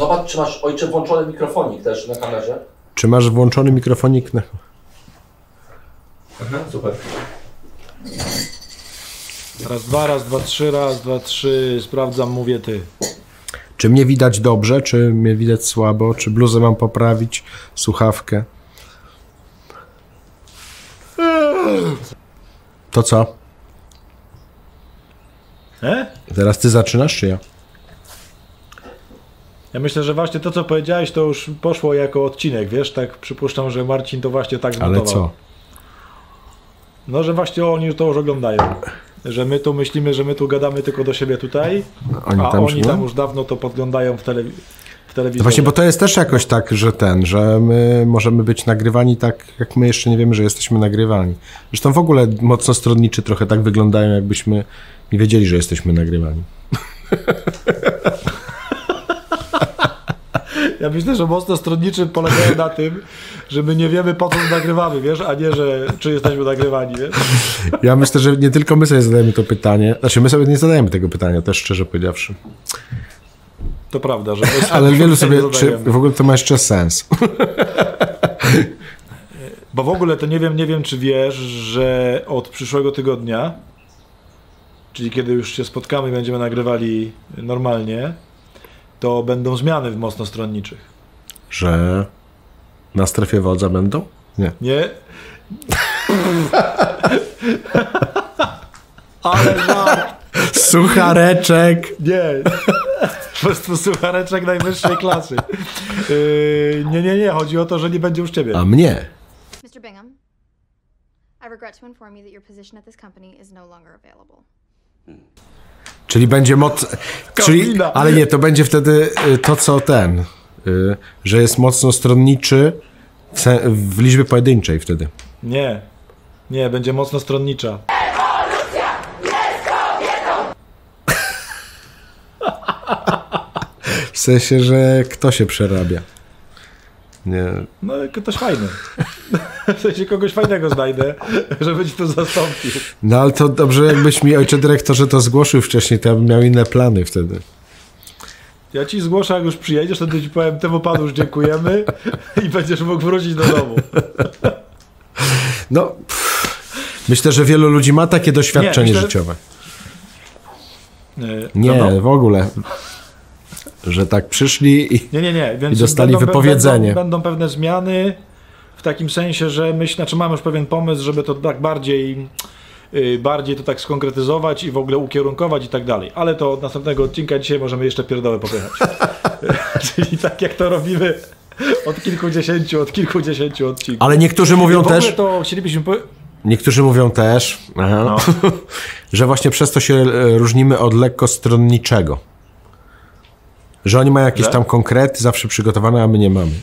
Zobacz, czy masz, ojcze, włączony mikrofonik też na kamerze. Czy masz włączony mikrofonik? Aha, super. Raz, dwa, trzy, sprawdzam, mówię ty. Czy mnie widać dobrze, czy mnie widać słabo, czy bluzę mam poprawić, słuchawkę? To co? Teraz ty zaczynasz, czy ja? Ja myślę, że właśnie to, co powiedziałeś, to już poszło jako odcinek, wiesz? Tak przypuszczam, że Marcin to właśnie tak zmontował. Ale co? No, że właśnie oni to już oglądają. Że my tu myślimy, że my tu gadamy tylko do siebie tutaj, oni tam już dawno to podglądają w telewizji. No właśnie, bo to jest też jakoś tak, że my możemy być nagrywani tak, jak my jeszcze nie wiemy, że jesteśmy nagrywani. Zresztą w ogóle mocno stronniczy trochę tak wyglądają, jakbyśmy nie wiedzieli, że jesteśmy nagrywani. Ja myślę, że mocno stronniczy polegają na tym, że my nie wiemy, po co nagrywamy, wiesz, a nie, że czy jesteśmy nagrywani, wiesz? Ja myślę, że nie tylko my sobie zadajemy to pytanie. Znaczy, my sobie nie zadajemy tego pytania, też szczerze powiedziawszy. To prawda, że... Ale wielu sobie, czy w ogóle to ma jeszcze sens. Bo w ogóle to nie wiem, czy wiesz, że od przyszłego tygodnia, czyli kiedy już się spotkamy i będziemy nagrywali normalnie, to będą zmiany w mocno stronniczych. Że na strefie wodza będą? Nie. Nie. Ale żart. Suchareczek. Nie. Po prostu suchareczek najwyższej klasy. Nie. Chodzi o to, że nie będzie już ciebie. A mnie? Mr. Bingham, I regret to inform you that your position at this company is no longer available. Czyli będzie moc... Czyli, ale nie, to będzie wtedy to, co że jest mocno stronniczy w liczbie pojedynczej wtedy. Nie, będzie mocno stronnicza. Ewolucja jest kobietą! W sensie, że kto się przerabia? Nie. No, ktoś fajny. W sensie kogoś fajnego znajdę, żeby ci to zastąpił. No ale to dobrze, jakbyś mi, ojcze dyrektorze, to zgłosił wcześniej, to ja bym miał inne plany wtedy. Ja ci zgłoszę, jak już przyjedziesz, wtedy ci powiem, temu panu już dziękujemy i będziesz mógł wrócić do domu. No, myślę, że wielu ludzi ma takie doświadczenie życiowe. Nie, w ogóle. Że tak przyszli i, Więc i dostali wypowiedzenie. Będą pewne zmiany w takim sensie, że mamy już pewien pomysł, żeby to tak bardziej to tak skonkretyzować i w ogóle ukierunkować i tak dalej. Ale to od następnego odcinka dzisiaj możemy jeszcze pierdołę popychać. Czyli tak jak to robimy od kilkudziesięciu odcinków. Ale niektórzy mówią też... To chcielibyśmy Niektórzy mówią też, że właśnie przez to się różnimy od lekkostronniczego. Że oni mają jakieś tam konkrety zawsze przygotowane, a my nie mamy.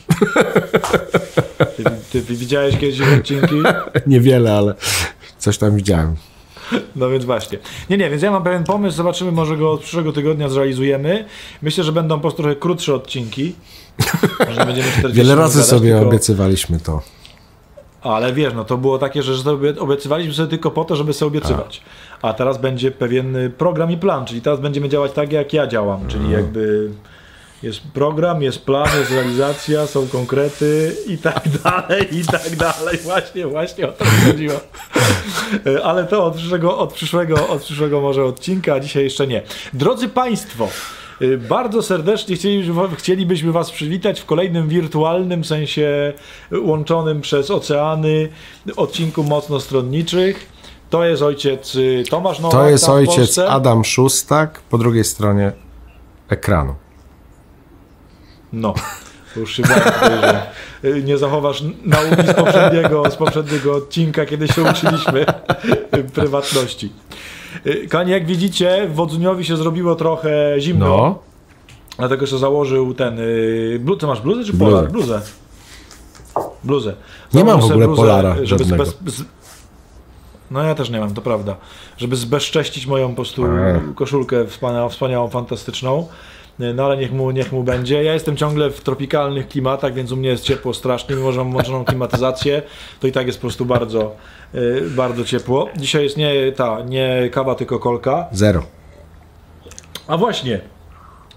Ty widziałeś kiedyś odcinki? Niewiele, ale coś tam widziałem. No więc właśnie. Więc ja mam pewien pomysł, zobaczymy, może go od przyszłego tygodnia zrealizujemy. Myślę, że będą po prostu trochę krótsze odcinki. Że będziemy 40 Wiele razy sobie tylko... obiecywaliśmy to. Ale wiesz, to było takie, że obiecywaliśmy sobie tylko po to, żeby sobie obiecywać. A teraz będzie pewien program i plan, czyli teraz będziemy działać tak, jak ja działam, czyli jakby jest program, jest plan, jest realizacja, są konkrety i tak dalej. Właśnie o to mi chodziło. Ale to od przyszłego może odcinka, a dzisiaj jeszcze nie. Drodzy Państwo, bardzo serdecznie chcielibyśmy Was przywitać w kolejnym wirtualnym, w sensie łączonym przez oceany, odcinku mocno stronniczych. To jest ojciec Tomasz Nowak. To jest ojciec Adam Szustak po drugiej stronie ekranu. No, to już się bałem tutaj, że nie zachowasz nauki z poprzedniego odcinka, kiedy się uczyliśmy prywatności. Kochani, jak widzicie, Wodzuniowi się zrobiło trochę zimno. No. Dlatego, że założył ten... Ty masz bluzę czy polar? Bluzę. Nie mam w ogóle polara żadnego. No ja też nie mam, to prawda. Żeby zbezcześcić moją po prostu koszulkę wspaniałą, fantastyczną. No ale niech mu będzie. Ja jestem ciągle w tropikalnych klimatach, więc u mnie jest ciepło strasznie. Mimo że mam włączoną klimatyzację, to i tak jest po prostu bardzo, bardzo ciepło. Dzisiaj jest nie kawa, tylko kolka. Zero. A właśnie,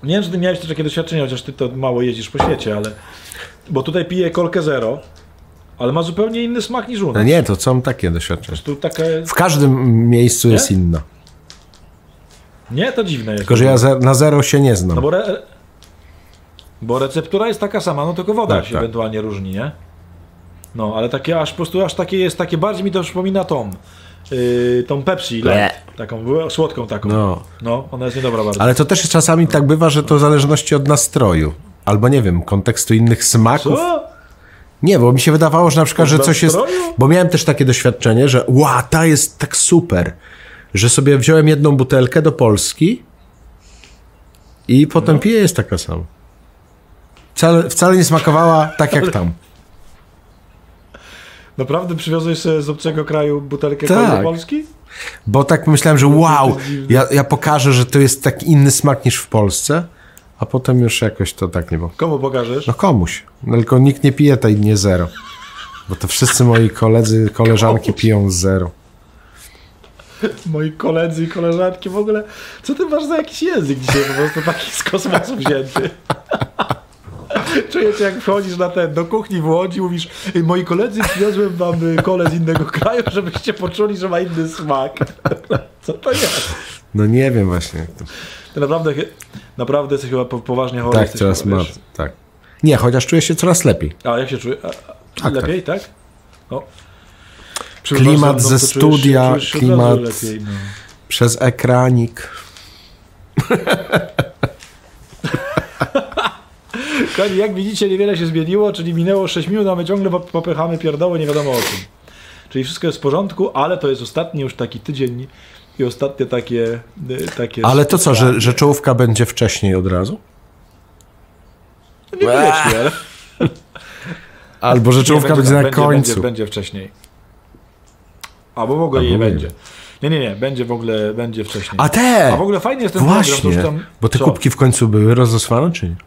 Nie wiem, czy ty miałeś też takie doświadczenie, chociaż ty to mało jeździsz po świecie, ale... Bo tutaj piję kolkę zero, ale ma zupełnie inny smak niż u nas. No nie, to są takie doświadczenia. Tu taka... W każdym miejscu jest inna. Nie, to dziwne jest. Tylko, że ja na zero się nie znam. No bo receptura jest taka sama, no tylko woda Tak, się tak. ewentualnie różni, nie? No, ale takie aż po prostu aż takie jest, takie bardziej mi to przypomina tą Pepsi Light, taką słodką taką. No, ona jest niedobra bardzo. Ale to też czasami tak bywa, że to w zależności od nastroju. Albo nie wiem, kontekstu innych smaków. Co? Nie, bo mi się wydawało, że na przykład, że coś jest... nastroju? Bo miałem też takie doświadczenie, że ta jest tak super, że sobie wziąłem jedną butelkę do Polski i potem piję, jest taka sama. Wcale nie smakowała tak jak tam. Naprawdę przywiozłeś sobie z obcego kraju butelkę Tak. coli do Polski? Bo tak myślałem, że ja pokażę, że to jest tak inny smak niż w Polsce, a potem już jakoś to tak nie było. Komu pokażesz? No komuś. No, tylko nikt nie pije tej nie zero. Bo to wszyscy moi koledzy, koleżanki piją z zero. Moi koledzy i koleżanki w ogóle... Co ty masz za jakiś język dzisiaj po prostu taki z kosmosu wzięty? Czujecie, jak wchodzisz do kuchni w Łodzi, mówisz: moi koledzy, przywiozłem wam kolę z innego kraju, żebyście poczuli, że ma inny smak. Co to jest? No nie wiem właśnie. Ty naprawdę jesteś chyba poważnie chory. Tak, coraz ma. Tak. Nie, chociaż czuję się coraz lepiej. A jak się czuje? Lepiej, tak? No. Klimat ze studia, czujesz się klimat lepiej, no. przez ekranik. Kochani, jak widzicie, niewiele się zmieniło, czyli minęło 6 minut, a my ciągle popychamy pierdoły nie wiadomo o czym. Czyli wszystko jest w porządku, ale to jest ostatni już taki tydzień i ostatnie takie Ale to co, że czołówka będzie wcześniej od razu? Niekoniecznie, ale... Albo że czołówka będzie na końcu. Będzie wcześniej. Albo w ogóle nie będzie. Nie, będzie wcześniej. A w ogóle fajnie jest ten właśnie, program, to już tam... bo te kubki w końcu były rozesłane, czy nie?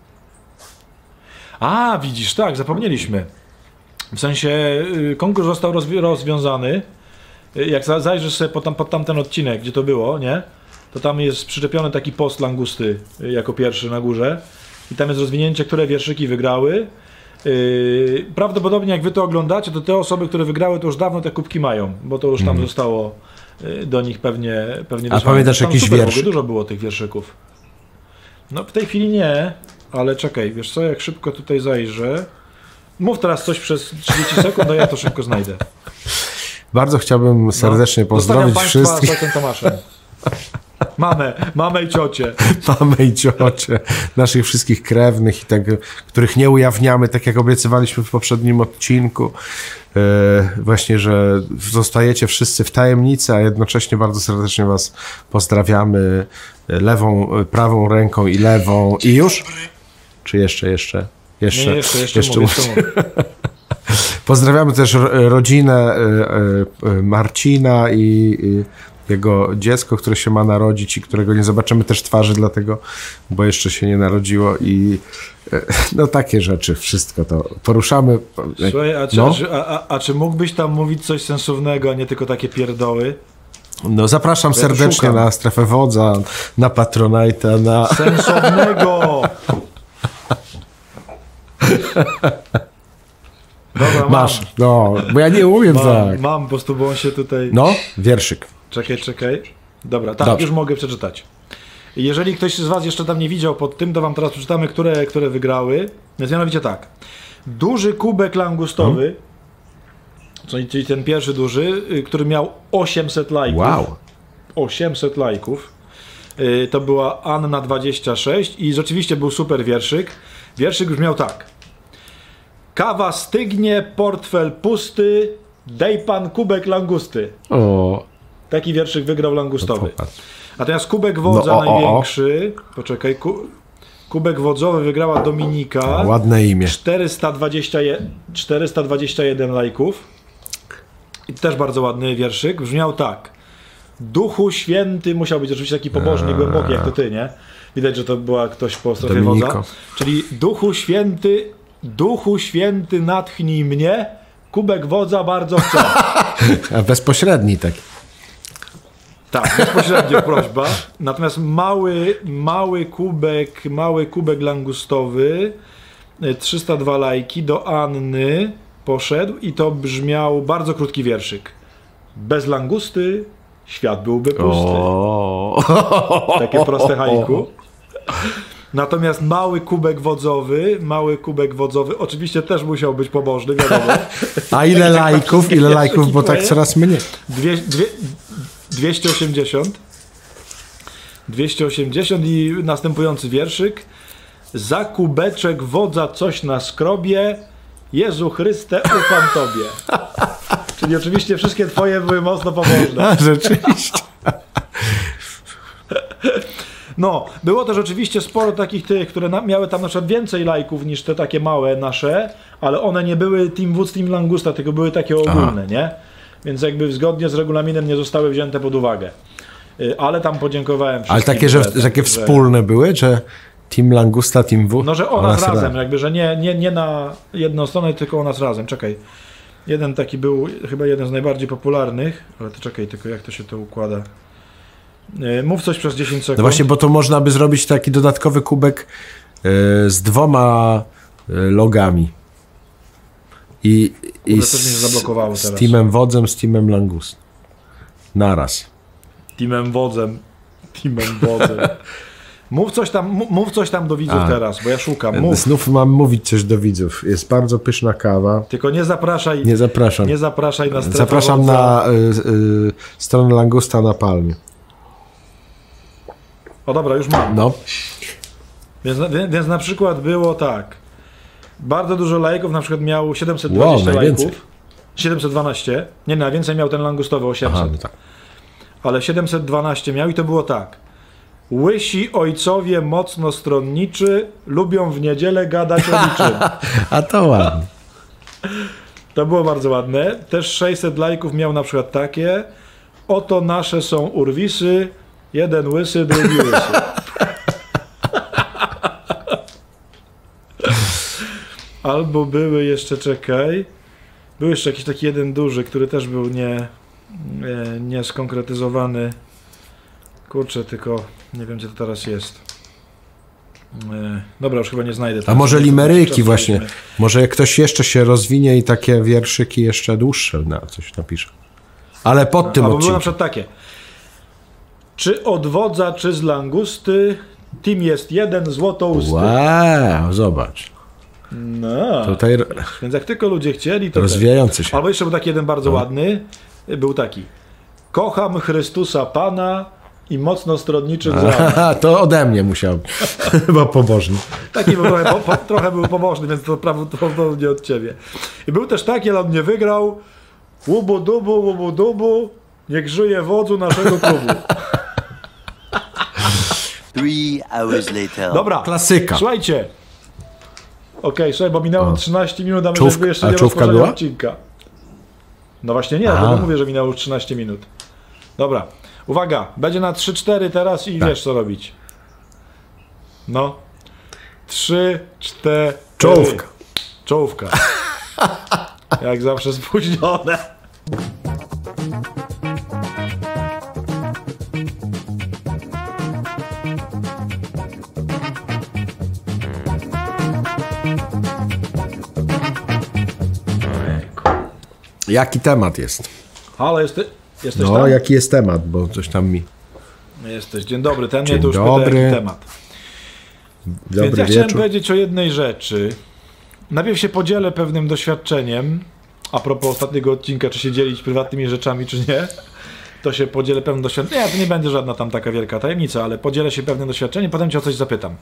A, widzisz, tak, zapomnieliśmy. W sensie konkurs został rozwiązany. Jak zajrzysz sobie pod tamten odcinek, gdzie to było, nie? To tam jest przyczepiony taki post Langusty jako pierwszy na górze. I tam jest rozwinięcie, które wierszyki wygrały. Prawdopodobnie jak wy to oglądacie, to te osoby, które wygrały, to już dawno te kubki mają, bo to już tam zostało do nich pewnie A pamiętasz jakiś wiersz? Dużo było tych wierszyków. No w tej chwili nie, ale czekaj, wiesz co, jak szybko tutaj zajrzę. Mów teraz coś przez 30 sekund, a ja to szybko znajdę. Bardzo chciałbym serdecznie pozdrowić wszystkich. Z Tomaszem. Mamę i ciocię. Mamę i ciocie, naszych wszystkich krewnych i tak, których nie ujawniamy, tak jak obiecywaliśmy w poprzednim odcinku. Właśnie, że zostajecie wszyscy w tajemnicy, a jednocześnie bardzo serdecznie was pozdrawiamy lewą, prawą ręką i lewą. I już? Czy jeszcze? Nie, jeszcze mówię. Pozdrawiamy też rodzinę Marcina i jego dziecko, które się ma narodzić i którego nie zobaczymy też twarzy, dlatego, bo jeszcze się nie narodziło i no takie rzeczy, wszystko to poruszamy. Słuchaj, a czy mógłbyś tam mówić coś sensownego, a nie tylko takie pierdoły? No zapraszam Ja serdecznie na Strefę Wodza, na Patronite'a, na... Sensownego! Dobra, Masz, no, bo ja nie umiem tak. Mam po prostu, bo on się tutaj... No, wierszyk. Czekaj. Dobra, tak, Dobrze. Już mogę przeczytać. Jeżeli ktoś z was jeszcze tam nie widział pod tym, to wam teraz przeczytamy, które wygrały. Więc mianowicie tak. Duży kubek langustowy, czyli ten pierwszy duży, który miał 800 lajków. Wow. 800 lajków. To była Anna 26 i rzeczywiście był super wierszyk. Wierszyk brzmiał tak. Kawa stygnie, portfel pusty, dej pan kubek langusty. O. Taki wierszyk wygrał langustowy. Popatrz. Natomiast kubek wodza największy, poczekaj, kubek wodzowy wygrała Dominika. Ładne imię. 421 lajków. I też bardzo ładny wierszyk. Brzmiał tak. Duchu Święty, musiał być oczywiście taki pobożny, głęboki jak to ty, nie? Widać, że to była ktoś po strefie wodza. Czyli Duchu Święty natchnij mnie, kubek wodza bardzo chcę. A bezpośredni taki. Tak, bezpośrednio prośba. Natomiast mały kubek langustowy, 302 lajki do Anny poszedł i to brzmiał bardzo krótki wierszyk. Bez langusty świat byłby pusty. Takie proste haiku. Natomiast mały kubek wodzowy, oczywiście też musiał być pobożny, wiadomo. A ile lajków? Ile lajków, bo tak coraz mniej. 280 i następujący wierszyk. Za kubeczek wodza coś na skrobie, Jezu Chryste, ufam Tobie. Czyli oczywiście wszystkie twoje były mocno pobożne. A, rzeczywiście. No, było też oczywiście sporo takich tych, które miały tam na przykład więcej lajków niż te takie małe nasze, ale one nie były Team Woods, Team Langusta, tylko były takie ogólne, nie? Więc jakby zgodnie z regulaminem nie zostały wzięte pod uwagę. Ale tam podziękowałem wszystkim. Ale takie, że takie wspólne były, że Team Langusta, Team W? No, że o nas razem, jakby, że nie na jedną stronę, tylko o nas razem. Czekaj. Jeden taki był chyba jeden z najbardziej popularnych, ale to czekaj, tylko jak to się to układa. Mów coś przez 10 sekund. No właśnie, bo to można by zrobić taki dodatkowy kubek z 2 logami. I Kurde, coś mnie zablokowało z teraz. Teamem Wodzem, z Teamem Langust. Naraz. Teamem wodzem. Mów coś tam do widzów teraz, bo ja szukam. Mów. Znów mam mówić coś do widzów. Jest bardzo pyszna kawa. Tylko nie zapraszaj. Nie zapraszam. Nie zapraszaj na strefę Zapraszam wodza. na stronę Langusta na Palmie. O dobra, już mam. No. Więc na przykład było tak. Bardzo dużo lajków, na przykład miał 720 najwięcej. lajków. 712. Nie, najwięcej miał ten langustowy 800. Aha, no tak. Ale 712 miał i to było tak. Łysi ojcowie mocno stronniczy lubią w niedzielę gadać o niczym. A to ładnie. To było bardzo ładne. Też 600 lajków miał na przykład takie. Oto nasze są urwisy. Jeden łysy, drugi łysy. Albo były jeszcze, czekaj. Był jeszcze jakiś taki jeden duży, który też był nie skonkretyzowany. Kurczę, tylko nie wiem, gdzie to teraz jest. Dobra, już chyba nie znajdę. A może limeryki właśnie. Może jak ktoś jeszcze się rozwinie i takie wierszyki jeszcze dłuższe coś napisze. Ale pod tym Albo były na odcinkiem. przykład takie. Czy od wodza, czy z langusty, team jest jeden, złotousty. Wow, zobacz. No. Tutaj Więc jak tylko ludzie chcieli, to rozwijający się. Albo jeszcze był taki jeden bardzo ładny. Był taki. Kocham Chrystusa Pana i mocno stronniczy z rana. Aha, to ode mnie musiał. Chyba pobożny. Taki był trochę był pobożny, więc to prawdopodobnie od ciebie. I był też taki, ale on nie wygrał. Łubu dubu, niech żyje wodzu naszego klubu. 3 hours later. Dobra, Klasyka. słuchajcie. Okej, słuchaj, bo minęło 13 minut, a my Czówka- jeszcze a nie czówka rozpoczęli była? odcinka. No właśnie nie, dlatego mówię, że minęło już 13 minut. Dobra, uwaga, będzie na 3-4 teraz i wiesz co robić. No. 3, 4. Czołówka. Czołówka. Jak zawsze spóźnione. Jaki temat jest? Halo, jesteś No, tam? jaki jest temat, bo coś tam mi... Jesteś. Dzień dobry, ten Dzień mnie to już dobry. pyta, jaki temat. Więc Dobry ja chciałem wieczór. powiedzieć o jednej rzeczy. Najpierw się podzielę pewnym doświadczeniem. A propos ostatniego odcinka, czy się dzielić prywatnymi rzeczami, czy nie. To się podzielę pewnym doświadczeniem. Nie, to nie będzie żadna tam taka wielka tajemnica, ale podzielę się pewnym doświadczeniem, potem cię o coś zapytam.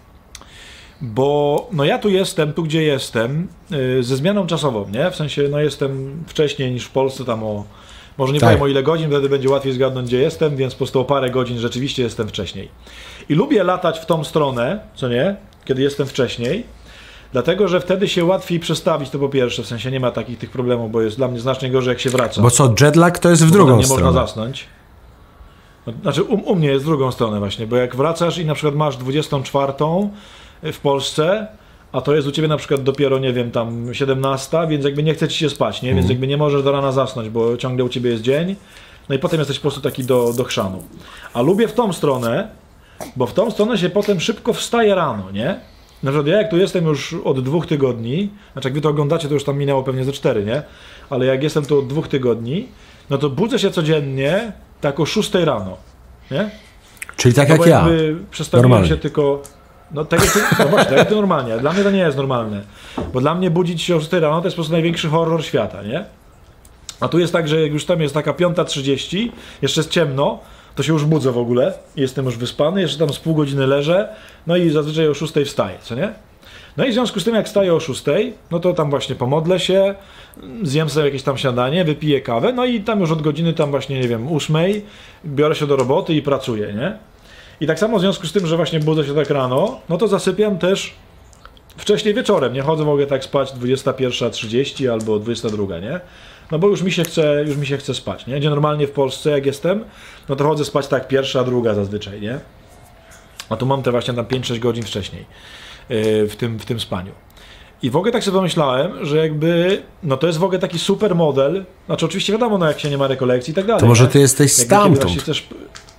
Bo no ja tu jestem, tu gdzie jestem, ze zmianą czasową, nie? W sensie, no jestem wcześniej niż w Polsce, tam o... Może nie Tak. powiem o ile godzin, wtedy będzie łatwiej zgadnąć, gdzie jestem, więc po prostu o parę godzin rzeczywiście jestem wcześniej. I lubię latać w tą stronę, co nie? Kiedy jestem wcześniej, dlatego, że wtedy się łatwiej przestawić, to po pierwsze, w sensie nie ma takich tych problemów, bo jest dla mnie znacznie gorzej, jak się wraca. Bo co, jetlag to jest w Bo drugą potem nie stronę. można zasnąć. No, znaczy u mnie jest w drugą stronę właśnie, bo jak wracasz i na przykład masz 24 w Polsce, a to jest u ciebie na przykład dopiero, nie wiem, tam 17, więc jakby nie chce ci się spać, nie? Więc jakby nie możesz do rana zasnąć, bo ciągle u ciebie jest dzień, No i potem jesteś po prostu taki do chrzanu. A lubię w tą stronę, bo w tą stronę się potem szybko wstaje rano, nie? Na przykład ja jak tu jestem już od 2 tygodni, znaczy jak wy to oglądacie, to już tam minęło pewnie ze 4, nie? Ale jak jestem tu od 2 tygodni, no to budzę się codziennie tak o 6 rano, nie? Czyli tak No jak bo ja. jakby przestawiłem Normalnie. się tylko... No tak jak ty, no właśnie, tak jak ty normalnie. Dla mnie to nie jest normalne. Bo dla mnie budzić się o 6 rano to jest po prostu największy horror świata, nie? A tu jest tak, że jak już tam jest taka 5:30, jeszcze jest ciemno, to się już budzę w ogóle. Jestem już wyspany, jeszcze tam z pół godziny leżę, no i zazwyczaj o 6 wstaję, co nie? No i w związku z tym, jak wstaję o 6, no to tam właśnie pomodlę się, zjem sobie jakieś tam śniadanie, wypiję kawę, no i tam już od godziny tam właśnie, nie wiem, 8 biorę się do roboty i pracuję, nie? I tak samo w związku z tym, że właśnie budzę się tak rano, no to zasypiam też wcześniej wieczorem, nie chodzę, mogę tak spać 21:30 albo 22, nie? No bo już mi się chce spać, nie? Gdzie normalnie w Polsce, jak jestem, no to chodzę spać tak 1, 2 zazwyczaj, nie? A tu mam te właśnie tam 5-6 godzin wcześniej w tym spaniu. I w ogóle tak sobie pomyślałem, że jakby, no to jest w ogóle taki super model, znaczy oczywiście wiadomo, no jak się nie ma rekolekcji i tak dalej. To może nie? ty jesteś Jakby kiedy stamtąd. właśnie chcesz...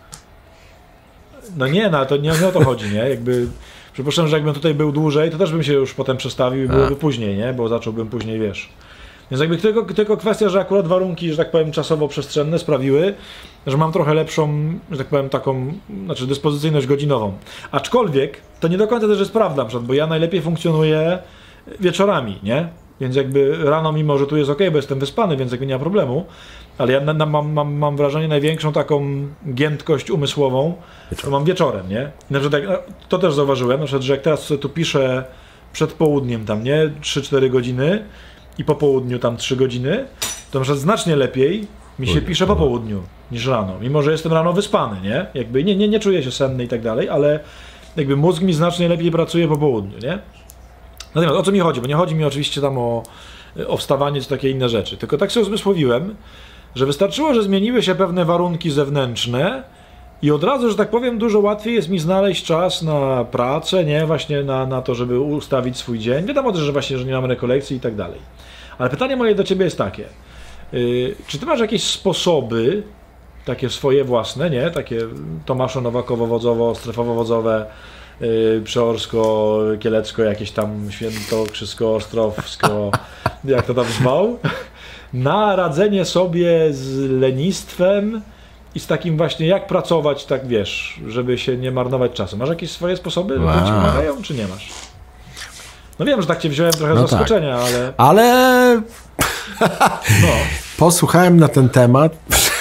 No nie, no to nie o to chodzi, nie? Jakby, przypuszczam, że jakbym tutaj był dłużej, to też bym się już potem przestawił i byłoby później, nie? Bo zacząłbym później, wiesz. Więc jakby tylko kwestia, że akurat warunki, że tak powiem, czasowo-przestrzenne sprawiły, że mam trochę lepszą, że tak powiem, taką, znaczy dyspozycyjność godzinową. Aczkolwiek to nie do końca też jest prawda, bo ja najlepiej funkcjonuję wieczorami, nie? Więc jakby rano, mimo że tu jest ok, bo jestem wyspany, więc jakby nie ma problemu, ale ja mam wrażenie, największą taką giętkość umysłową to mam wieczorem, nie? Na przykład to też zauważyłem, na przykład, że jak teraz sobie tu piszę przed południem tam, nie? 3-4 godziny i po południu tam 3 godziny, to na przykład znacznie lepiej mi się pisze po południu niż rano, mimo że jestem rano wyspany, nie? Jakby nie czuję się senny i tak dalej, ale jakby mózg mi znacznie lepiej pracuje po południu, nie? Natomiast o co mi chodzi? Bo nie chodzi mi oczywiście tam o wstawanie czy takie inne rzeczy, tylko tak sobie uzmysłowiłem, że wystarczyło, że zmieniły się pewne warunki zewnętrzne i od razu, że tak powiem, dużo łatwiej jest mi znaleźć czas na pracę, nie? Właśnie na to, żeby ustawić swój dzień. Wiadomo też, że właśnie, że nie mam rekolekcji i tak dalej. Ale pytanie moje do ciebie jest takie. Czy ty masz jakieś sposoby, takie swoje własne, nie? Takie Tomaszo Nowakowo-Wodzowo, Strefowo-Wodzowe, Przeorsko, Kielecko, jakieś tam Świętokrzysko, Ostrowsko, jak to tam zwał, na radzenie sobie z lenistwem i z takim właśnie, jak pracować, tak wiesz, żeby się nie marnować czasu. Masz jakieś swoje sposoby, które ci pomagają, czy nie masz? No wiem, że tak cię wziąłem trochę z zaskoczenia, tak. Ale No. posłuchałem na ten temat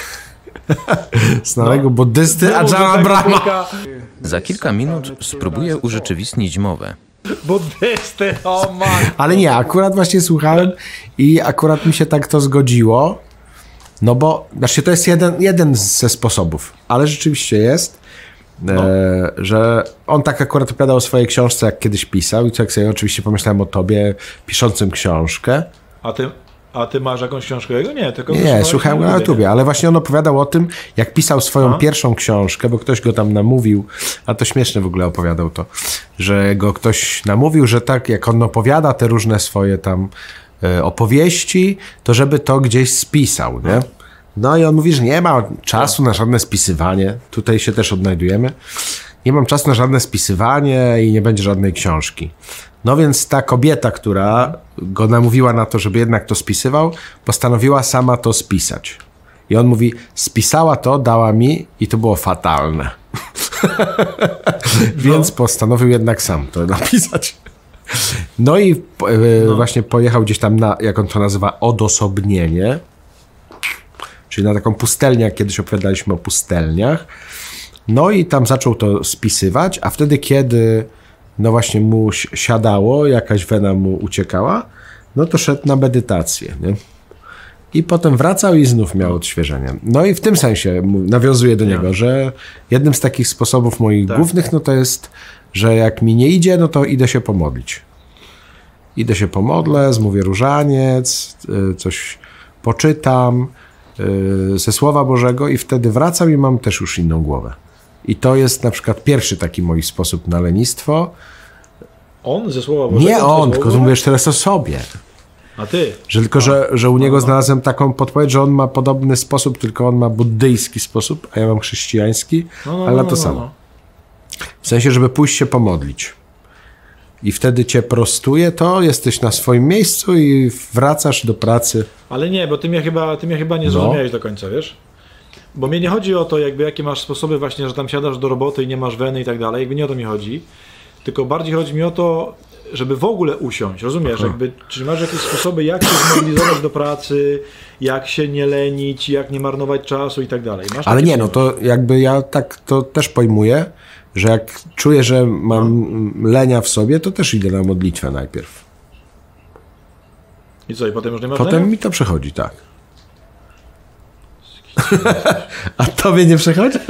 znanego buddysty Ajahn Brahma. Za kilka minut spróbuję urzeczywistnić mowę. Buddysty, o man. Ale nie, akurat właśnie słuchałem i akurat mi się tak to zgodziło. No bo, znaczy to jest jeden ze sposobów, ale rzeczywiście jest, że on tak akurat opowiadał o swojej książce, jak kiedyś pisał i tak sobie oczywiście pomyślałem o tobie piszącym książkę. A ty masz jakąś książkę jego? Nie, tylko... Nie, słuchałem go na YouTubie, ale właśnie on opowiadał o tym, jak pisał swoją pierwszą książkę, bo ktoś go tam namówił, a to śmieszne w ogóle opowiadał to, że go ktoś namówił, że tak jak on opowiada te różne swoje tam opowieści, to żeby to gdzieś spisał, nie? No i on mówi, że nie ma czasu na żadne spisywanie, tutaj się też odnajdujemy, nie mam czasu na żadne spisywanie i nie będzie żadnej książki. No więc ta kobieta, która go namówiła na to, żeby jednak to spisywał, postanowiła sama to spisać. I on mówi, spisała to, dała mi i to było fatalne. Więc postanowił jednak sam to napisać. No i właśnie pojechał gdzieś tam na, jak on to nazywa, odosobnienie, czyli na taką pustelnię, jak kiedyś opowiadaliśmy o pustelniach. No i tam zaczął to spisywać, a wtedy, kiedy no właśnie mu siadało, jakaś wena mu uciekała, no to szedł na medytację, nie? I potem wracał i znów miał odświeżenie. No i w tym sensie nawiązuję do niego, że jednym z takich sposobów moich głównych, no to jest, że jak mi nie idzie, no to idę się pomodlić. Idę się pomodlę, zmówię różaniec, coś poczytam ze Słowa Bożego i wtedy wracam i mam też już inną głowę. I to jest na przykład pierwszy taki mój sposób na lenistwo. On ze Słowa Bożego? Nie on, tylko mówisz teraz o sobie. A ty? Że tylko, że u niego znalazłem taką podpowiedź, że on ma podobny sposób, tylko on ma buddyjski sposób, a ja mam chrześcijański, ale na to samo. W sensie, żeby pójść się pomodlić. I wtedy cię prostuje to, jesteś na swoim miejscu i wracasz do pracy. Ale nie, bo ty mnie chyba nie zrozumiałeś do końca, wiesz? Bo mnie nie chodzi o to, jakby jakie masz sposoby właśnie, że tam siadasz do roboty i nie masz weny i tak dalej, jakby nie o to mi chodzi. Tylko bardziej chodzi mi o to, żeby w ogóle usiąść, rozumiesz? Jakby, czy masz jakieś sposoby, jak się zmobilizować do pracy, jak się nie lenić, jak nie marnować czasu i tak dalej. Ale nie, no to jakby ja tak to też pojmuję, że jak czuję, że mam lenia w sobie, to też idę na modlitwę najpierw. I co, i potem już nie masz Potem lenia? mi to przechodzi, tak. A tobie nie przechodzi?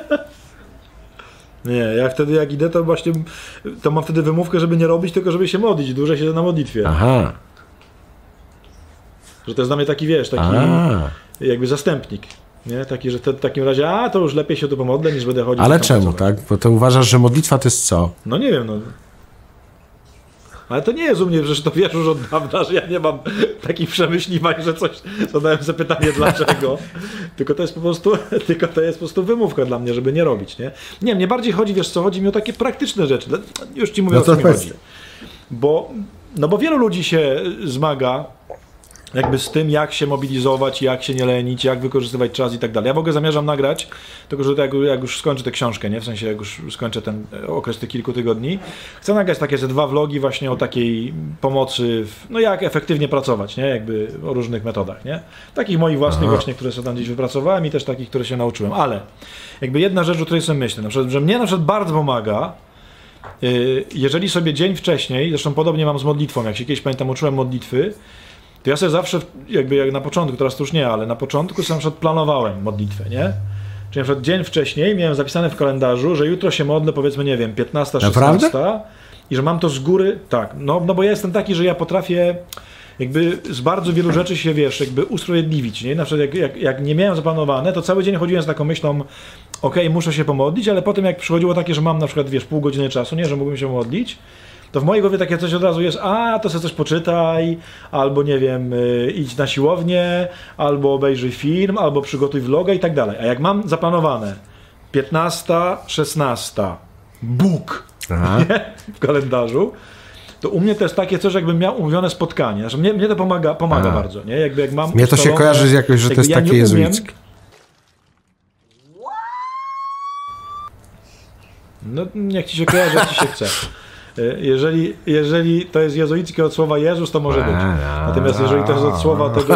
Nie, ja wtedy jak idę, to właśnie to mam wtedy wymówkę, żeby nie robić, tylko żeby się modlić. Dłużej siedzę na modlitwie. Aha. Że to jest dla mnie taki, wiesz, taki jakby zastępnik. Nie? Taki, że w takim razie, to już lepiej się tu pomodlę, niż będę chodził. Ale czemu, tak? Bo to uważasz, że modlitwa to jest co? No nie wiem, no. Ale to nie jest u mnie, że to wiesz już od dawna, że ja nie mam takich przemyśliwań, że coś, zadałem sobie pytanie dlaczego. Tylko to jest po prostu wymówka dla mnie, żeby nie robić, nie? Nie, mnie bardziej chodzi, wiesz co, chodzi mi o takie praktyczne rzeczy. Już ci mówię, o co mi chodzi. Bo wielu ludzi się zmaga jakby z tym, jak się mobilizować, jak się nie lenić, jak wykorzystywać czas i tak dalej. Ja w ogóle zamierzam nagrać, tylko że jak już skończę tę książkę, nie? W sensie jak już skończę ten okres tych kilku tygodni, chcę nagrać takie 2 vlogi właśnie o takiej pomocy, jak efektywnie pracować, nie? Jakby o różnych metodach, nie? Takich moich własnych właśnie, które sobie tam gdzieś wypracowałem i też takich, które się nauczyłem. Ale jakby jedna rzecz, o której sobie myślę, na przykład, że mnie na przykład bardzo pomaga, jeżeli sobie dzień wcześniej, zresztą podobnie mam z modlitwą, jak się kiedyś pamiętam uczyłem modlitwy, to ja sobie zawsze, jakby jak na początku, teraz to już nie, ale na początku sobie na przykład planowałem modlitwę, nie? Czyli na przykład dzień wcześniej miałem zapisane w kalendarzu, że jutro się modlę, powiedzmy, nie wiem, 15, 16 Naprawdę? I że mam to z góry, tak, no bo ja jestem taki, że ja potrafię jakby z bardzo wielu rzeczy się, wiesz, jakby usprawiedliwić, nie? Na przykład jak nie miałem zaplanowane, to cały dzień chodziłem z taką myślą, muszę się pomodlić, ale potem jak przychodziło takie, że mam na przykład, wiesz, pół godziny czasu, nie, że mógłbym się modlić, to w mojej głowie takie coś od razu jest, to sobie coś poczytaj, albo nie wiem, idź na siłownię, albo obejrzyj film, albo przygotuj vloga i tak dalej. A jak mam zaplanowane 15, 16, Bóg w kalendarzu, to u mnie to jest takie coś, jakbym miał umówione spotkanie. Znaczy mnie to pomaga bardzo, nie? Jakby jak mam mnie to się kojarzy z jakoś, że to jest takie jezuickie. No niech ci się kojarzy, jak ci się chce. Jeżeli to jest jezuickie od słowa Jezus, to może być. Natomiast jeżeli to jest od słowa tego...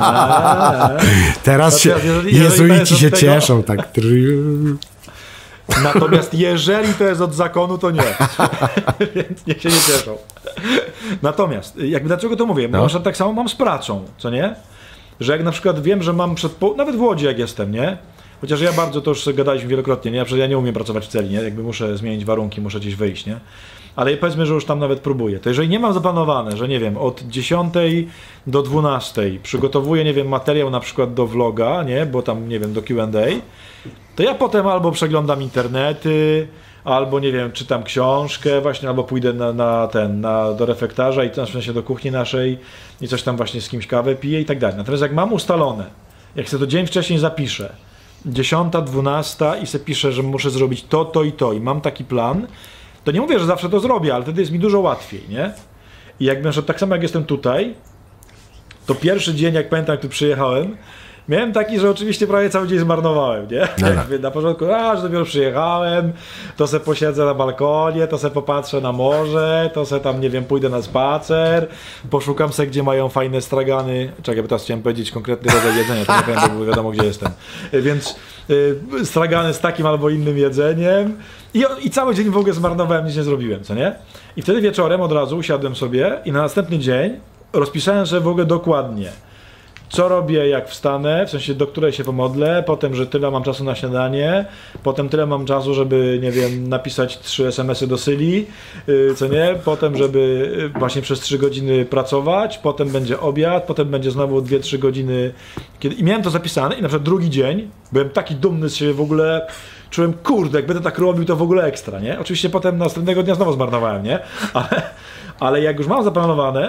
Teraz się jezuici się cieszą, tak. Natomiast jeżeli to jest od zakonu, to nie. Więc niech się nie cieszą. Natomiast, jakby dlaczego to mówię? No. Tak samo mam z pracą, co nie? Że jak na przykład wiem, że mam nawet w Łodzi jak jestem, nie? Chociaż ja bardzo, to już gadaliśmy wielokrotnie, nie? Ja nie umiem pracować w celi, nie? Jakby muszę zmienić warunki, muszę gdzieś wyjść, nie? Ale powiedzmy, że już tam nawet próbuję. To jeżeli nie mam zaplanowane, że nie wiem, od 10 do 12 przygotowuję, nie wiem, materiał na przykład do vloga, nie? Bo tam, nie wiem, do Q&A, to ja potem albo przeglądam internety, albo nie wiem, czytam książkę właśnie, albo pójdę do refektarza i w sensie do kuchni naszej i coś tam właśnie z kimś kawę piję i tak dalej. Natomiast jak mam ustalone, jak sobie to dzień wcześniej zapiszę, 10, 12 i sobie piszę, że muszę zrobić to i to i mam taki plan, to nie mówię, że zawsze to zrobię, ale wtedy jest mi dużo łatwiej, nie? I jakby na przykład tak samo jak jestem tutaj, to pierwszy dzień, jak pamiętam, jak tu przyjechałem, miałem taki, że oczywiście prawie cały dzień zmarnowałem, nie? Jakby na początku, że dopiero przyjechałem, to se posiedzę na balkonie, to se popatrzę na morze, to se tam, nie wiem, pójdę na spacer, poszukam se, gdzie mają fajne stragany. Czekaj, bo teraz chciałem powiedzieć konkretny rodzaj jedzenia, to nie pamiętam, bo wiadomo, gdzie jestem. Więc stragany z takim albo innym jedzeniem i cały dzień w ogóle zmarnowałem, nic nie zrobiłem, co nie? I wtedy wieczorem od razu usiadłem sobie i na następny dzień rozpisałem sobie w ogóle dokładnie, co robię, jak wstanę, w sensie do której się pomodlę, potem, że tyle mam czasu na śniadanie, potem tyle mam czasu, żeby, nie wiem, napisać 3 SMS-y do Syli, co nie, potem, żeby właśnie przez 3 godziny pracować, potem będzie obiad, potem będzie znowu 2-3 godziny, i miałem to zapisane i na przykład drugi dzień, byłem taki dumny z siebie w ogóle, czułem, kurde, jak będę tak robił, to w ogóle ekstra, nie? Oczywiście potem następnego dnia znowu zmarnowałem, nie? Ale jak już mam zaplanowane,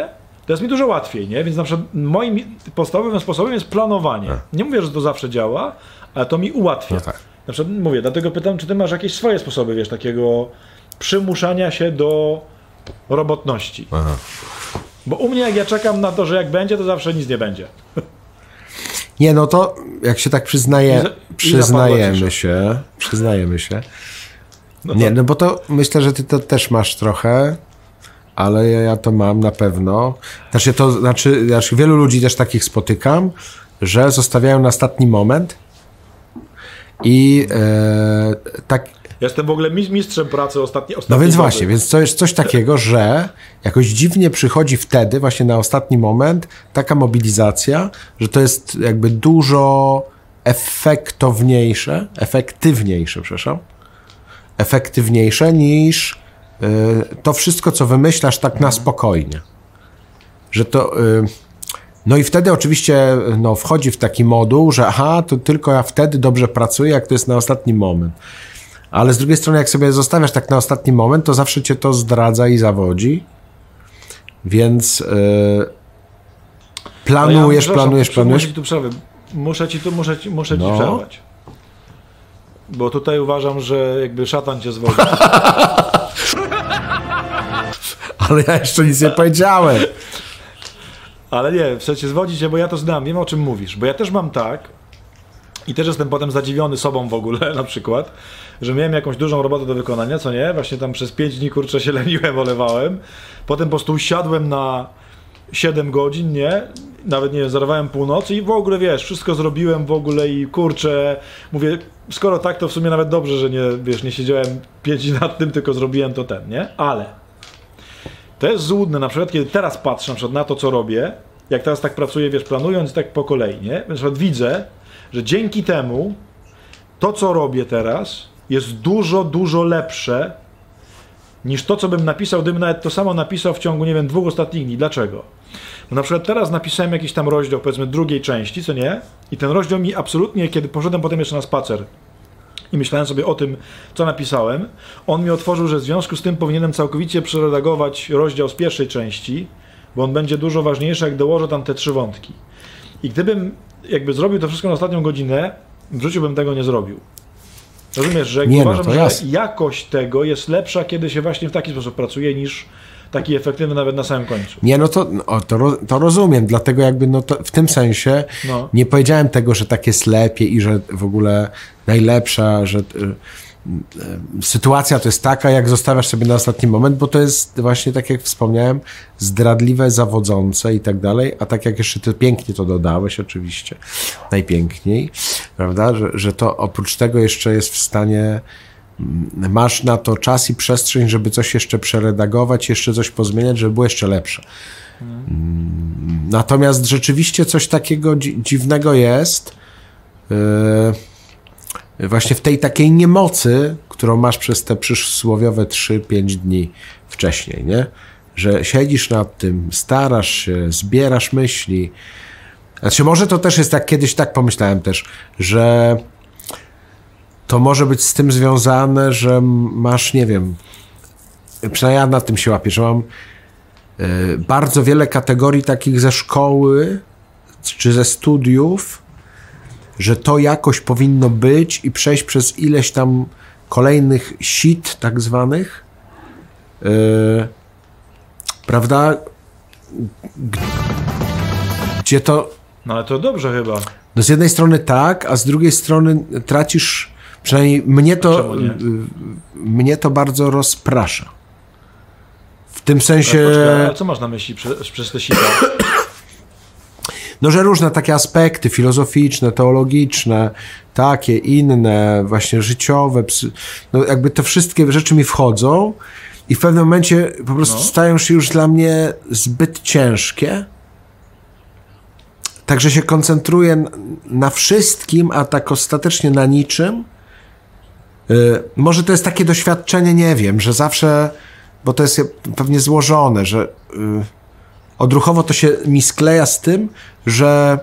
to jest mi dużo łatwiej, nie? Więc na przykład moim podstawowym sposobem jest planowanie. Nie mówię, że to zawsze działa, ale to mi ułatwia. No tak. Na przykład mówię, dlatego pytam, czy ty masz jakieś swoje sposoby, wiesz, takiego przymuszania się do robotności. Aha. Bo u mnie, jak ja czekam na to, że jak będzie, to zawsze nic nie będzie. Nie, no to jak się tak przyznajemy się. No Nie, no bo to myślę, że ty to też masz trochę, ale ja to mam na pewno. Znaczy wielu ludzi też takich spotykam, że zostawiają na ostatni moment i tak. Jestem w ogóle mistrzem pracy ostatniej No więc doby. właśnie, więc to jest coś takiego, że jakoś dziwnie przychodzi wtedy, właśnie na ostatni moment, taka mobilizacja, że to jest jakby dużo efektywniejsze niż to wszystko, co wymyślasz tak na spokojnie. Że to... No i wtedy oczywiście wchodzi w taki moduł, że to tylko ja wtedy dobrze pracuję, jak to jest na ostatni moment. Ale z drugiej strony, jak sobie zostawiasz tak na ostatni moment, to zawsze cię to zdradza i zawodzi. Więc planujesz. Muszę ci No. przerwać. Bo tutaj uważam, że jakby szatan cię zwodzi. Ale ja jeszcze nic nie powiedziałem. Ale nie, chcę zwodzić się, bo ja to znam, wiem o czym mówisz. Bo ja też mam tak, i też jestem potem zadziwiony sobą w ogóle, na przykład, że miałem jakąś dużą robotę do wykonania, co nie? Właśnie tam przez 5 dni, kurczę, się leniłem, olewałem. Potem po prostu siadłem na 7 godzin, nie? Nawet, nie wiem, zarwałem północy i w ogóle, wiesz, wszystko zrobiłem w ogóle i kurczę, mówię, skoro tak, to w sumie nawet dobrze, że nie siedziałem 5 dni nad tym, tylko zrobiłem to nie? Ale to jest złudne, na przykład, kiedy teraz patrzę na przykład na to, co robię, jak teraz tak pracuję, wiesz, planując tak po kolei, nie? Na przykład widzę, że dzięki temu to, co robię teraz, jest dużo, dużo lepsze niż to, co bym napisał, gdybym nawet to samo napisał w ciągu, nie wiem, 2 ostatnich dni. Dlaczego? Bo na przykład teraz napisałem jakiś tam rozdział, powiedzmy, drugiej części, co nie? I ten rozdział mi absolutnie, kiedy poszedłem potem jeszcze na spacer i myślałem sobie o tym, co napisałem, on mi otworzył, że w związku z tym powinienem całkowicie przeredagować rozdział z pierwszej części, bo on będzie dużo ważniejszy, jak dołożę tam te 3 wątki. I gdybym jakby zrobił to wszystko na ostatnią godzinę, w życiu bym tego nie zrobił. Rozumiesz, że uważam, że jakość tego jest lepsza, kiedy się właśnie w taki sposób pracuje, niż taki efektywny nawet na samym końcu. Nie, no to rozumiem, dlatego jakby to w tym sensie nie powiedziałem tego, że tak jest lepiej i że w ogóle najlepsza, że sytuacja to jest taka, jak zostawiasz sobie na ostatni moment, bo to jest właśnie, tak jak wspomniałem, zdradliwe, zawodzące i tak dalej, a tak jak jeszcze ty pięknie to dodałeś, oczywiście, najpiękniej, prawda, że to oprócz tego jeszcze jest w stanie, masz na to czas i przestrzeń, żeby coś jeszcze przeredagować, jeszcze coś pozmieniać, żeby było jeszcze lepsze. Natomiast rzeczywiście coś takiego dziwnego jest, właśnie w tej takiej niemocy, którą masz przez te przysłowiowe 3-5 dni wcześniej, nie? Że siedzisz nad tym, starasz się, zbierasz myśli. Znaczy może to też jest tak, kiedyś tak pomyślałem też, że to może być z tym związane, że masz, nie wiem, przynajmniej ja na tym się łapię, że mam bardzo wiele kategorii takich ze szkoły czy ze studiów, że to jakoś powinno być i przejść przez ileś tam kolejnych sit tak zwanych, prawda, gdzie to... No ale to dobrze chyba. No z jednej strony tak, a z drugiej strony tracisz, przynajmniej mnie to bardzo rozprasza. W tym sensie... Ale co masz na myśli przez te sita? No, że różne takie aspekty filozoficzne, teologiczne, takie, inne, właśnie życiowe, no jakby te wszystkie rzeczy mi wchodzą i w pewnym momencie po prostu stają się już dla mnie zbyt ciężkie. Także się koncentruję na wszystkim, a tak ostatecznie na niczym. Może to jest takie doświadczenie, nie wiem, że zawsze, bo to jest pewnie złożone, że odruchowo to się mi skleja z tym, że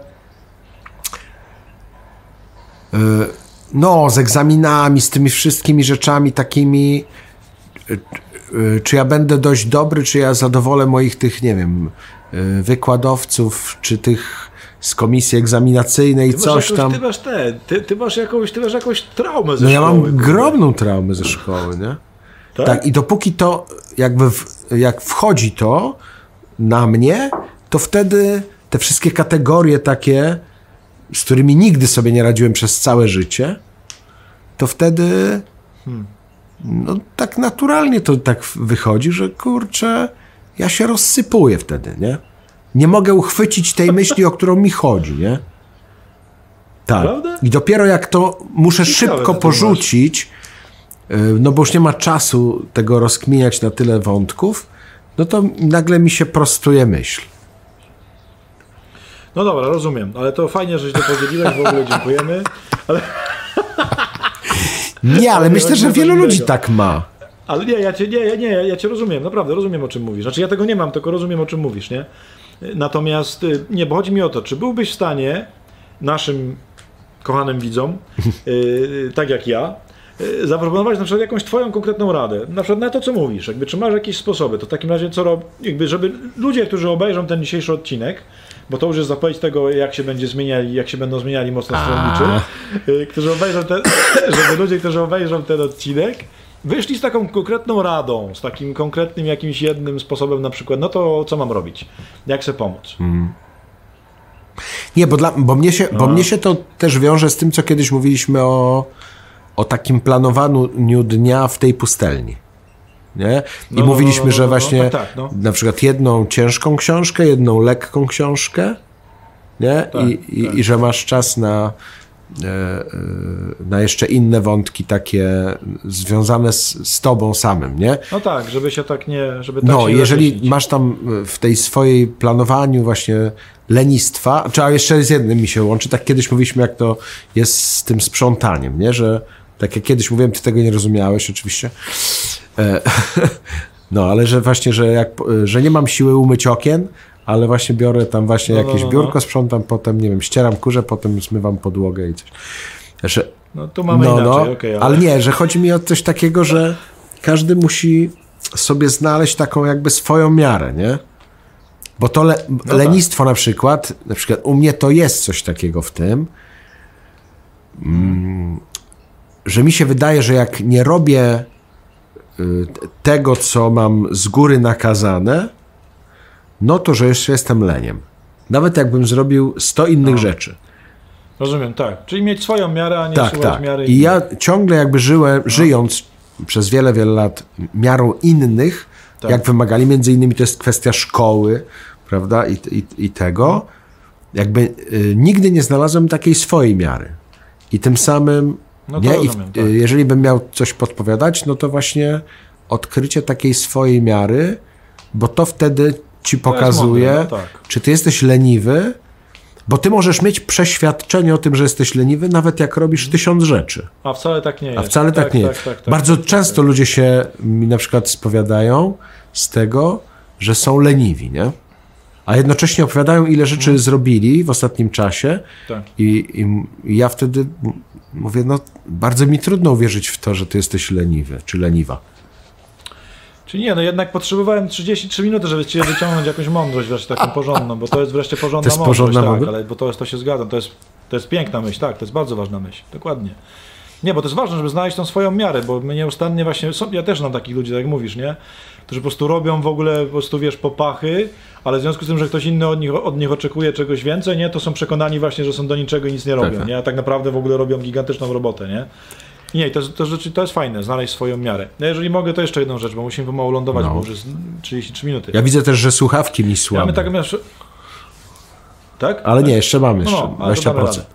z egzaminami, z tymi wszystkimi rzeczami takimi, czy ja będę dość dobry, czy ja zadowolę moich tych, nie wiem, wykładowców, czy tych z komisji egzaminacyjnej, coś tam. Ty masz jakąś traumę ze No ja szkoły. mam kurde. ogromną traumę ze szkoły, nie? Tak? Tak, i dopóki to jak wchodzi to na mnie, to wtedy te wszystkie kategorie takie, z którymi nigdy sobie nie radziłem przez całe życie, to wtedy no tak naturalnie to tak wychodzi, że kurczę, ja się rozsypuję wtedy, nie? Nie mogę uchwycić tej myśli, o którą mi chodzi, nie? Tak. Prawda? I dopiero jak to muszę Ciekawe, szybko co ty porzucić, no bo już nie ma czasu tego rozkminiać na tyle wątków, no to nagle mi się prostuje myśl. No dobra, rozumiem, ale to fajnie, żeś to podzieliłeś, w ogóle dziękujemy. Ale, Nie, ale myślę, że chodzi o wielu coś ludzi innego. tak ma. ale nie, ja cię rozumiem, naprawdę rozumiem, o czym mówisz. Znaczy ja tego nie mam, tylko rozumiem, o czym mówisz, nie? Natomiast, nie, bo chodzi mi o to, czy byłbyś w stanie naszym kochanym widzom, tak jak ja, zaproponować na przykład jakąś twoją konkretną radę, na przykład na to, co mówisz, jakby, czy masz jakieś sposoby, to w takim razie co jakby, żeby ludzie, którzy obejrzą ten dzisiejszy odcinek, bo to już jest zapowiedź tego, jak się będą zmieniali mocno stronniczy, którzy obejrzą żeby ludzie, którzy obejrzą ten odcinek, wyszli z taką konkretną radą, z takim konkretnym jakimś jednym sposobem na przykład, no to co mam robić? Jak sobie pomóc? Nie, bo mnie się to też wiąże z tym, co kiedyś mówiliśmy o takim planowaniu dnia w tej pustelni. Nie? I mówiliśmy, że właśnie tak, na przykład jedną ciężką książkę, jedną lekką książkę, nie? I że masz czas na jeszcze inne wątki takie związane z tobą samym, nie? No tak, żeby się tak nie... Żeby tak No, się nie jeżeli rozjaśnić. masz tam w tej swojej planowaniu właśnie lenistwa, a jeszcze z jednym mi się łączy, tak kiedyś mówiliśmy, jak to jest z tym sprzątaniem, nie? Że tak jak kiedyś mówiłem, ty tego nie rozumiałeś oczywiście, no, ale że właśnie, że nie mam siły umyć okien, ale właśnie biorę tam właśnie jakieś biurko, sprzątam, potem, nie wiem, ścieram kurze, potem zmywam podłogę i coś. Że, No tu mamy inaczej, okej, ale nie, że chodzi mi o coś takiego, że każdy musi sobie znaleźć taką jakby swoją miarę, nie? Bo to lenistwo na przykład u mnie to jest coś takiego w tym, że mi się wydaje, że jak nie robię tego, co mam z góry nakazane, no to, że jeszcze jestem leniem. Nawet jakbym zrobił 100 innych rzeczy. Rozumiem, tak. Czyli mieć swoją miarę, a nie Tak, słuchać tak. miary I ja ciągle jakby żyjąc przez wiele, wiele lat miarą innych, Tak. jak wymagali, między innymi to jest kwestia szkoły, prawda, i tego, jakby nigdy nie znalazłem takiej swojej miary. I tym samym, No to nie? rozumiem, tak. Jeżeli bym miał coś podpowiadać, no to właśnie odkrycie takiej swojej miary, bo to wtedy ci pokazuje, mądre, no tak. czy ty jesteś leniwy, bo ty możesz mieć przeświadczenie o tym, że jesteś leniwy, nawet jak robisz 1000 rzeczy. A wcale tak nie jest. A wcale tak nie jest. Bardzo często ludzie się mi na przykład spowiadają z tego, że są leniwi, nie? A jednocześnie opowiadają, ile rzeczy zrobili w ostatnim czasie. Tak. I ja wtedy mówię, no bardzo mi trudno uwierzyć w to, że ty jesteś leniwy, czy leniwa. Czyli nie, no jednak potrzebowałem 33 minuty, żeby z ciebie wyciągnąć jakąś mądrość wreszcie taką porządną, bo to jest wreszcie porządna To jest mądrość, porządna tak, mądrość? ale bo to się zgadzam, to jest piękna myśl, tak, to jest bardzo ważna myśl, dokładnie. Nie, bo to jest ważne, żeby znaleźć tą swoją miarę, bo my nieustannie właśnie, ja też znam takich ludzi, tak jak mówisz, nie? Którzy po prostu robią w ogóle, po prostu wiesz, popachy, ale w związku z tym, że ktoś inny od nich oczekuje czegoś więcej, nie? To są przekonani właśnie, że są do niczego i nic nie robią, Tak. nie? A tak naprawdę w ogóle robią gigantyczną robotę, nie? Nie, to jest fajne, znaleźć swoją miarę. No jeżeli mogę, to jeszcze jedną rzecz, bo musimy pomału lądować, bo już jest 33 minuty. Ja widzę też, że słuchawki mi słabe. Mamy tak, tak? Ale nie, jeszcze mamy ale to damy 20%. radę.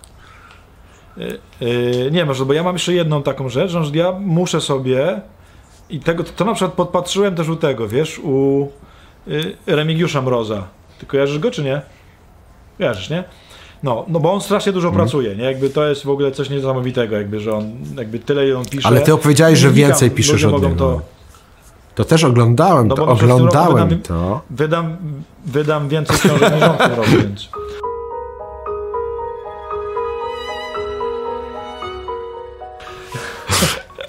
Nie, może, bo ja mam jeszcze jedną taką rzecz, że ja muszę sobie i tego, to na przykład podpatrzyłem też u tego, wiesz, u Remigiusza Mroza. Ty kojarzysz go, czy nie? Kojarzysz, nie? No bo on strasznie dużo pracuje, nie? Jakby to jest w ogóle coś niesamowitego, jakby, że on, jakby tyle, ile on pisze. Ale ty opowiedziałeś, że Unikam, więcej piszesz ludzie od mogą niego. To też oglądałem, No to bo na przykład w tym roku oglądałem to. Wydam więcej książek niż on w tym roku, więc...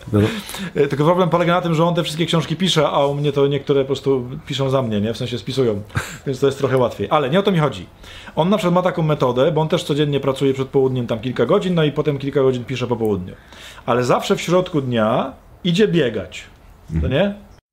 No. Tylko problem polega na tym, że on te wszystkie książki pisze, a u mnie to niektóre po prostu piszą za mnie, nie? W sensie spisują, więc to jest trochę łatwiej. Ale nie o to mi chodzi. On na przykład ma taką metodę, bo on też codziennie pracuje przed południem tam kilka godzin, no i potem kilka godzin pisze po południu. Ale zawsze w środku dnia idzie biegać. To nie?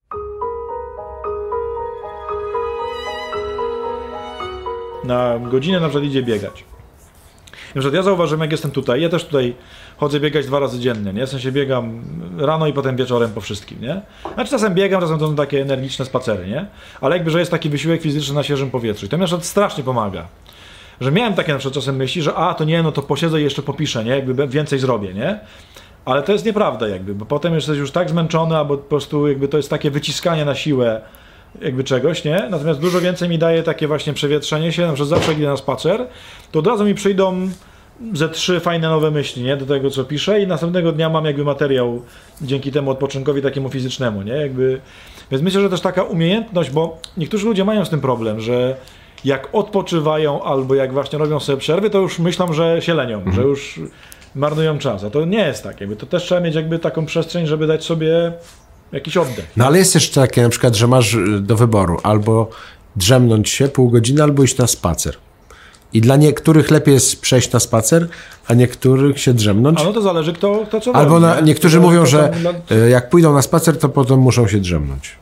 Na godzinę na przykład idzie biegać. Na przykład ja zauważyłem, jak jestem tutaj, ja też tutaj chodzę biegać 2 razy dziennie, nie? W sensie biegam rano i potem wieczorem po wszystkim, nie? Znaczy czasem biegam, czasem to są takie energiczne spacery, nie? Ale jakby, że jest taki wysiłek fizyczny na świeżym powietrzu i to mi na przykład strasznie pomaga. Że miałem takie na przykład czasem myśli, że to nie, no to posiedzę i jeszcze popiszę, nie? Jakby więcej zrobię, nie? Ale to jest nieprawda jakby, bo potem jesteś już tak zmęczony, albo po prostu jakby to jest takie wyciskanie na siłę jakby czegoś, nie? Natomiast dużo więcej mi daje takie właśnie przewietrzenie się, na przykład zawsze jak idę na spacer, to od razu mi przyjdą ze 3 fajne nowe myśli, nie? Do tego, co piszę i następnego dnia mam jakby materiał dzięki temu odpoczynkowi takiemu fizycznemu, nie? Jakby... Więc myślę, że też taka umiejętność, bo niektórzy ludzie mają z tym problem, że jak odpoczywają albo jak właśnie robią sobie przerwy, to już myślą, że się lenią, że już marnują czas, a to nie jest tak, jakby to też trzeba mieć jakby taką przestrzeń, żeby dać sobie jakiś oddech. No ale jest jeszcze takie na przykład, że masz do wyboru albo drzemnąć się pół godziny, albo iść na spacer. I dla niektórych lepiej jest przejść na spacer, a niektórych się drzemnąć. A no to zależy kto co Albo robi, nie? niektórzy To mówią, to że tam jak pójdą na spacer, to potem muszą się drzemnąć.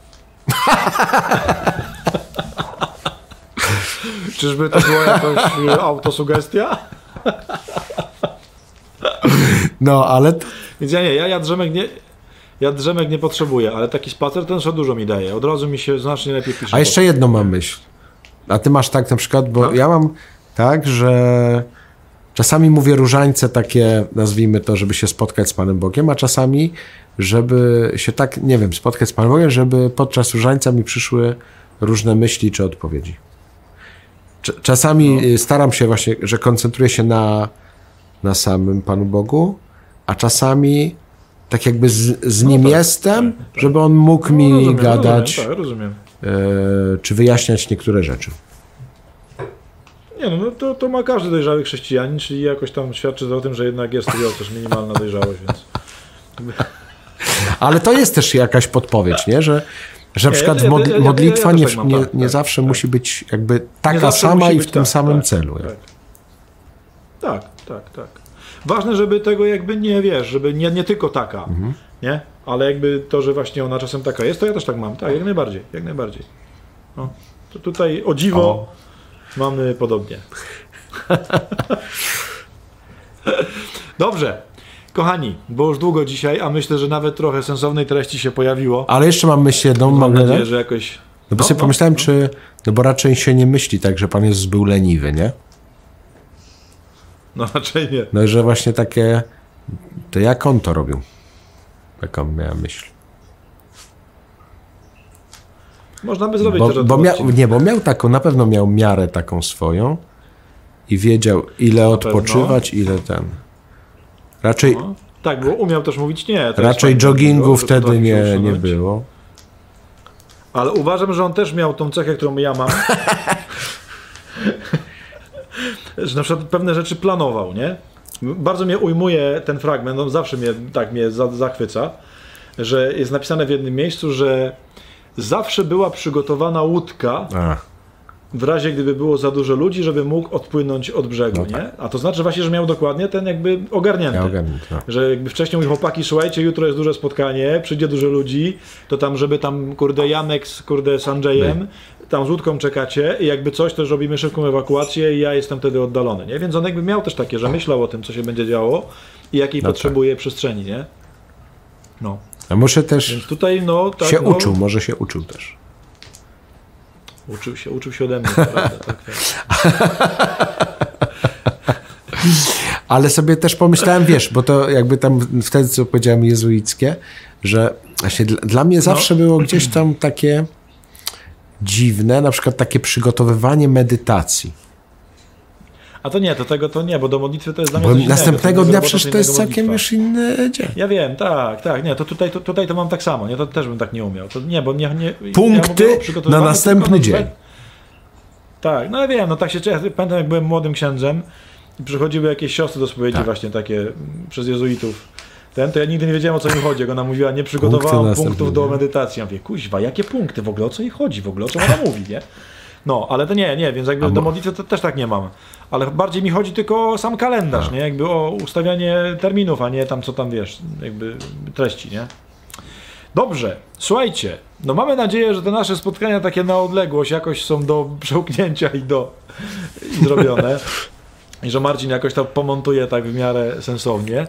Czyżby to była jakaś autosugestia? No, ale... Więc ja drzemek nie potrzebuję, ale taki spacer ten co dużo mi daje. Od razu mi się znacznie lepiej pisze. A jeszcze jedną mam myśl. A ty masz tak na przykład, bo ja mam tak, że czasami mówię różańce takie, nazwijmy to, żeby się spotkać z Panem Bogiem, a czasami, żeby się tak, nie wiem, spotkać z Panem Bogiem, żeby podczas różańca mi przyszły różne myśli czy odpowiedzi. Czasami staram się właśnie, że koncentruję się na samym Panu Bogu, a czasami tak jakby z nim jestem, żeby on mógł mi gadać, Rozumiem. Czy wyjaśniać niektóre rzeczy. Nie no, to ma każdy dojrzały chrześcijanin, czyli jakoś tam świadczy o tym, że jednak jest to też minimalna dojrzałość, więc... Ale to jest też jakaś podpowiedź, nie? Że na przykład modlitwa nie zawsze musi być jakby taka sama i w tym samym celu. Tak. Ważne, żeby tego jakby nie, wiesz, żeby nie tylko taka, nie? Ale jakby to, że właśnie ona czasem taka jest, to ja też tak mam. Tak, jak najbardziej. No, to tutaj o dziwo mamy podobnie. Dobrze. Kochani, bo już długo dzisiaj, a myślę, że nawet trochę sensownej treści się pojawiło. Ale jeszcze mam myśl jedną. Mam nadzieję, że jakoś... No bo sobie pomyślałem, czy... No bo raczej się nie myśli tak, że Pan Jezus był leniwy, nie? No raczej nie. No i że właśnie takie... To jak on to robił? Taką miałem myśl. Można by zrobić bo miał taką, na pewno miał miarę taką swoją i wiedział, ile odpoczywać, ile ten... Raczej... No. Tak, bo umiał też mówić nie. Raczej joggingu wtedy nie było. Ale uważam, że on też miał tą cechę, którą ja mam. Że na przykład pewne rzeczy planował, nie? Bardzo mnie ujmuje ten fragment, on zawsze mnie zachwyca, że jest napisane w jednym miejscu, że zawsze była przygotowana łódka w razie gdyby było za dużo ludzi, żeby mógł odpłynąć od brzegu, no tak. Nie? A to znaczy właśnie, że miał dokładnie ten jakby ogarnięty. Że jakby wcześniej mówił, chłopaki, słuchajcie, jutro jest duże spotkanie, przyjdzie dużo ludzi, to tam, żeby tam, Janek z Sanjayem, tam z łódką czekacie i jakby coś, to robimy szybką ewakuację i ja jestem wtedy oddalony, nie? Więc on jakby miał też takie, że myślał o tym, co się będzie działo i jakiej potrzebuje przestrzeni, nie? No. A może też więc tutaj, uczył, może się uczył też. Uczył się ode mnie, prawda? Tak. Ale sobie też pomyślałem, wiesz, bo to jakby tam wtedy, co powiedziałem, jezuickie, że właśnie dla mnie zawsze było gdzieś tam takie dziwne, na przykład takie przygotowywanie medytacji. A to nie, to nie, bo do modlitwy to jest dla mnie bo coś następnego dnia przecież to jest całkiem już inny dzień. Ja wiem, tak, nie, to tutaj to mam tak samo, nie, to też bym tak nie umiał. To nie, bo nie punkty na następny dzień. Tak, no ja wiem, no tak się, ja pamiętam jak byłem młodym księdzem i przychodziły jakieś siostry do spowiedzi właśnie takie przez jezuitów to ja nigdy nie wiedziałem, o co mi chodzi. Jak ona mówiła, nie przygotowałam Punkty punktów do następne, medytacji. Ja mówię, kuźwa, jakie punkty w ogóle, o co jej chodzi w ogóle, o czym ona mówi, nie? No, ale to nie, więc jakby do modlitwy to też tak nie mam. Ale bardziej mi chodzi tylko o sam kalendarz, nie? Jakby o ustawianie terminów, a nie tam, co tam, wiesz, jakby treści, nie? Dobrze, słuchajcie, no mamy nadzieję, że te nasze spotkania takie na odległość jakoś są do przełknięcia i zrobione. I że Marcin jakoś to pomontuje tak w miarę sensownie.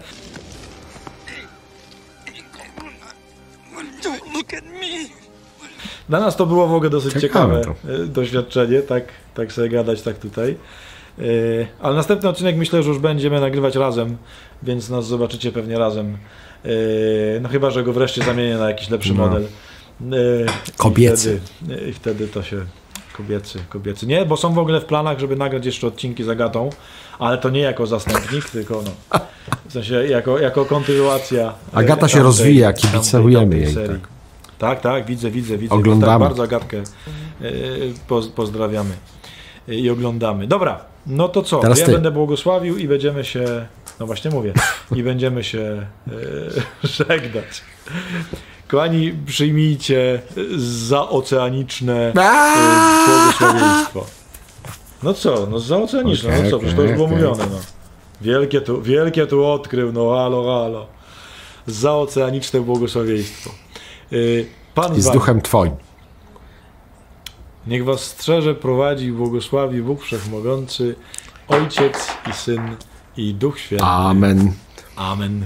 Dla nas to było w ogóle dosyć ciekawe doświadczenie, tak sobie gadać tak tutaj. Ale następny odcinek myślę, że już będziemy nagrywać razem, więc nas zobaczycie pewnie razem. No chyba, że go wreszcie zamienię na jakiś lepszy model. Kobiecy. I wtedy to się... Kobiecy. Nie, bo są w ogóle w planach, żeby nagrać jeszcze odcinki z Agatą, ale to nie jako zastępnik, tylko no, w sensie jako kontynuacja. Agata się rozwija, kibicujemy jej. Tak, widzę. Oglądamy. Tak, bardzo Agatkę pozdrawiamy i oglądamy. Dobra, no to co? Teraz ja ty. będę błogosławił i będziemy się, no właśnie mówię, i będziemy się żegnać. Kochani, przyjmijcie zaoceaniczne błogosławieństwo. No co, no zaoceaniczne, no co, przecież to już było mówione, no. Wielkie tu odkrył, no halo. Zaoceaniczne błogosławieństwo. Pan I z duchem Twoim. Niech was strzeże, prowadzi i błogosławi Bóg Wszechmogący, Ojciec i Syn i Duch Święty. Amen.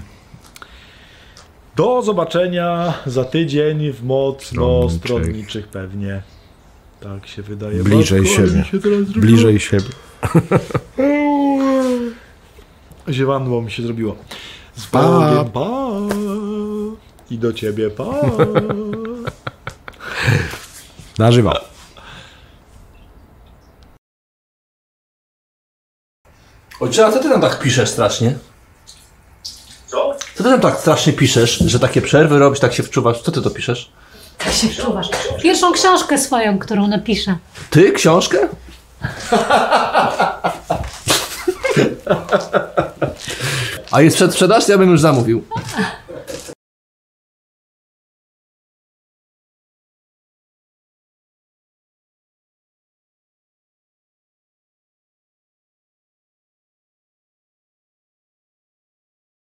Do zobaczenia za tydzień w mocno stronniczych pewnie. Tak się wydaje. Bliżej siebie. Bliżej siebie. Ziewandło mi się zrobiło. Z Pa. Bogiem, pa. I do ciebie, pa. Na żywo. Ojcze, a co ty tam tak piszesz strasznie? Co? Co ty tam tak strasznie piszesz, że takie przerwy robisz, tak się wczuwasz? Co ty to piszesz? Tak się wczuwasz. Pierwszą książkę swoją, którą napiszę. Ty? Książkę? A jest przedsprzedaż? Ja bym już zamówił.